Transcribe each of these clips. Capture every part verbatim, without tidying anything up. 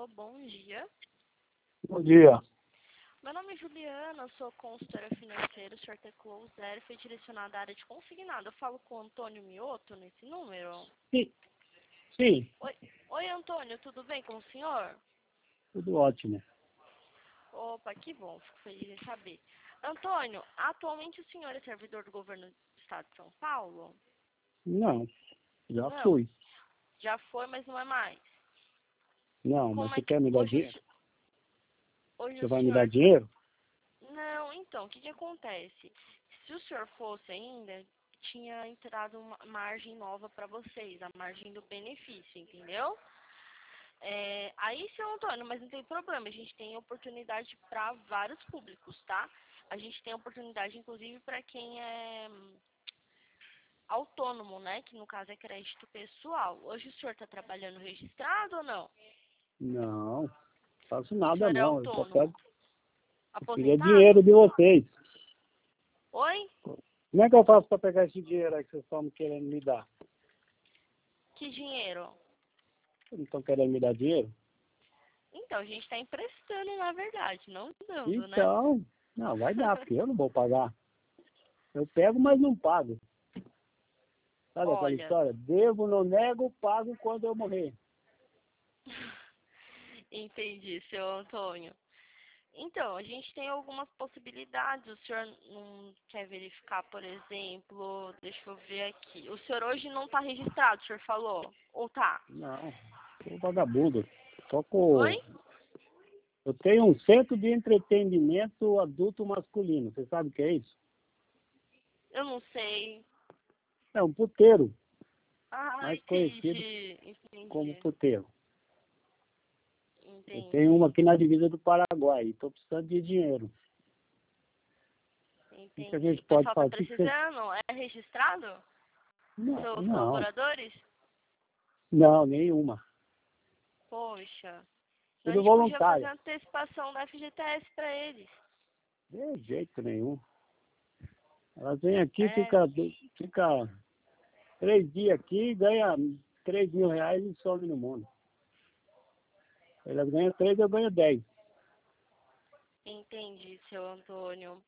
Alô, bom dia. Bom dia. Meu nome é Juliana, sou consultora financeira, o senhor teclou zero, foi direcionado à área de consignado. Eu falo com o Antônio Mioto nesse número? Sim. Sim, Oi, Oi Antônio, tudo bem com o senhor? tudo ótimo. Opa, que bom, fico feliz em saber. Antônio, atualmente o senhor é servidor do governo do estado de São Paulo? Não, já Não, fui. já foi, mas não é mais. Não, mas Como você é que quer me dar hoje, o dinheiro? se- hoje Você o vai me dar senhor... dinheiro? Não, então, o que que acontece? Se o senhor fosse ainda, tinha entrado uma margem nova para vocês, a margem do benefício, entendeu? É, aí, seu Antônio, mas não tem problema, a gente tem oportunidade para vários públicos, tá? A gente tem oportunidade, inclusive, para quem é hum, autônomo, né? Que no caso é crédito pessoal. Hoje o senhor está trabalhando registrado ou não? Não, faço O nada senhor é não. Eu só autônomo? quero, eu queria dinheiro Aposentado? de vocês. Oi? Como é que eu faço para pegar esse dinheiro aí que vocês estão querendo me dar? Que dinheiro? Vocês não estão querendo me dar dinheiro? Então, a gente está emprestando, na verdade, não dando, né? Então, não, vai dar, porque eu não vou pagar. Eu pego, mas não pago. Sabe aquela Olha, história? Devo, não nego, pago quando eu morrer. entendi, seu Antônio. Então, a gente tem algumas possibilidades. O senhor não quer verificar, por exemplo, deixa eu ver aqui. O senhor hoje não está registrado, o senhor falou? Ou tá? Não, sou vagabundo. Só Oi? com Eu tenho um centro de entretenimento adulto masculino. Você sabe o que é isso? Eu não sei. É um puteiro, Ah, mais conhecido entendi, como entendi, puteiro. Eu tenho uma entendi, aqui na divisa do Paraguai. Estou precisando de dinheiro. O que a entendi. gente O pode pessoal tá fazer? O que que você... precisando? É registrado? Não, Seus não, colaboradores? não, nenhuma. Poxa, então a Tudo gente podia fazer voluntária. a antecipação da F G T S para eles. De jeito nenhum. Elas vêm aqui, É, fica, fica três dias aqui, ganha três mil reais e some no mundo. Elas ganham três, eu ganho dez. entendi, seu Antônio.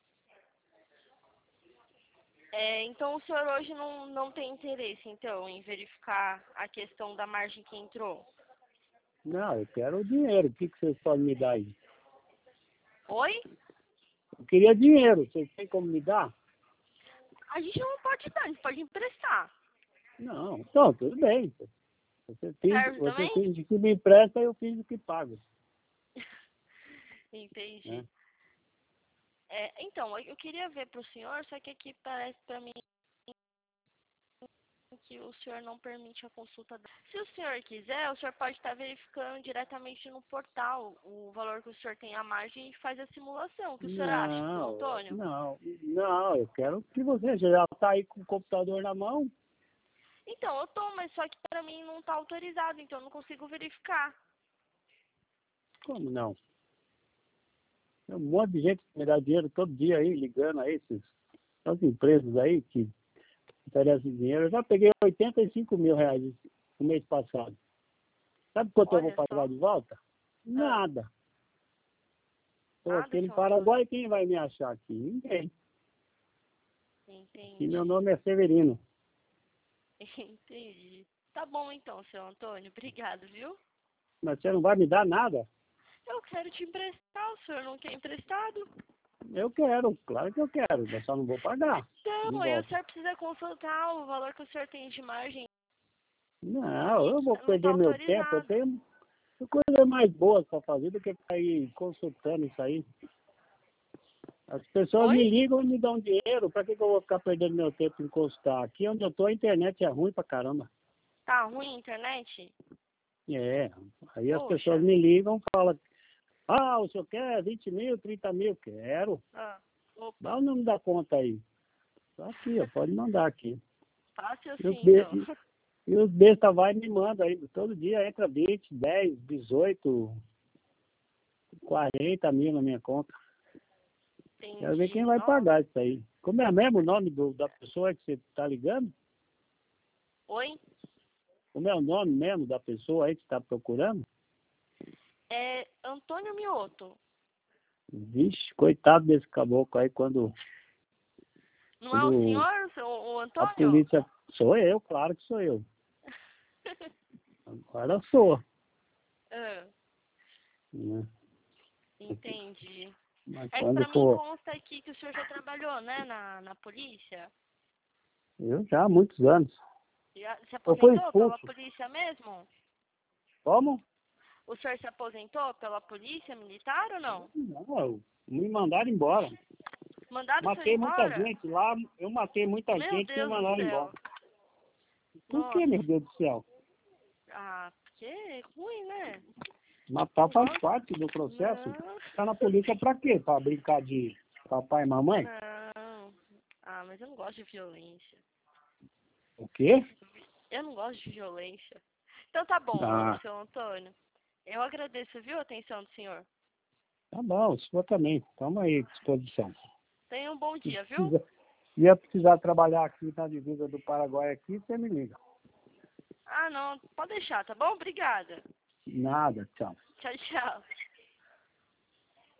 É, então o senhor hoje não, não tem interesse, então, em verificar a questão da margem que entrou? Não, eu quero o dinheiro. O que que vocês podem me dar aí? Oi? Eu queria dinheiro. Vocês têm como me dar? A gente não pode dar, a gente pode emprestar. Não. Então, tudo bem. Você finge, Serve você também? finge que me empresta e eu finge que pago. Entendi. Né? É, então, eu eu queria ver para o senhor, só que aqui parece para mim que o senhor não permite a consulta. da- Se o senhor quiser, o senhor pode estar verificando diretamente no portal o valor que o senhor tem à margem e faz a simulação. O que o senhor acha, seu Não, Antônio? não, não. Eu quero que você já está aí com o computador na mão. Então, eu tô, mas só que para mim não está autorizado, então eu não consigo verificar. Como não? Tem um monte de gente que me dá dinheiro todo dia aí, ligando aí, esses, essas empresas aí que oferecem dinheiro. Eu já peguei oitenta e cinco mil reais no mês passado. Sabe quanto eu vou Olha pagar só. de volta? Ah, Nada. Estou nada, aqui no seu Antônio. Paraguai, quem vai me achar aqui? Ninguém. E meu Entendi. nome é Severino. Entendi. Tá bom então, seu Antônio. Obrigado, viu? Mas você não vai me dar nada? Eu quero te emprestar, o senhor não quer emprestado? Eu quero, claro que eu quero, mas só não vou pagar de Então, aí o volta. senhor precisa consultar o valor que o senhor tem de margem Não, e eu vou não está perder meu tempo. Eu autorizado. tenho coisas mais boas para fazer do que ficar aí consultando isso aí. As pessoas Oi? me ligam e me dão dinheiro. Para que, que eu vou ficar perdendo meu tempo em consultar? Aqui onde eu tô, a internet é ruim pra caramba. Tá ruim a internet? É, aí as pessoas Poxa. me ligam e falam, ah, o senhor quer vinte mil, trinta mil? Quero. Ah, Dá opa. o nome da conta aí. Tá aqui, ó, pode mandar aqui. Fácil E os, assim, be- então. e os besta vai e me manda aí. Todo dia entra vinte, dez, dezoito, quarenta mil na minha conta. Quero ver quem Entendi. vai Nossa. pagar isso aí. Como é mesmo o nome do, da pessoa que você está ligando? Oi? Como é o nome mesmo da pessoa aí que você está procurando? É Antônio Mioto. Vixe, coitado desse caboclo aí, quando, Não é o quando senhor, o, o a Antônio? polícia... Sou eu, claro que sou eu. Agora sou. Ah, Né? entendi. Mas É que quando pra mim for... consta aqui que o senhor já trabalhou, né, na, na polícia. Eu já há muitos anos. Já se Eu fui aposentou pela expulso. polícia mesmo? Como? O senhor se aposentou pela polícia militar ou não? Não, eu- me mandaram embora. Mandaram o senhor Matei muita embora? gente lá, eu matei muita Meu gente e me Deus do mandaram embora. céu. Por que, Nossa. meu Deus do céu? Ah, porque é ruim, né? Matar Não faz gosto. parte do processo. Não. Tá na polícia pra quê? Pra brincar de papai e mamãe? Não. Ah, mas eu não gosto de violência. O quê? Eu não gosto de violência. Então tá bom, Ah, seu Antônio. Eu agradeço, viu, a atenção do senhor. tá bom, o senhor também. Estamos aí à disposição. Tenha um bom Se dia, viu? precisa- ia precisar trabalhar aqui na divisa do Paraguai aqui, você me liga. Ah, não. Pode deixar, tá bom? Obrigada. Nada, tchau. Tchau, tchau.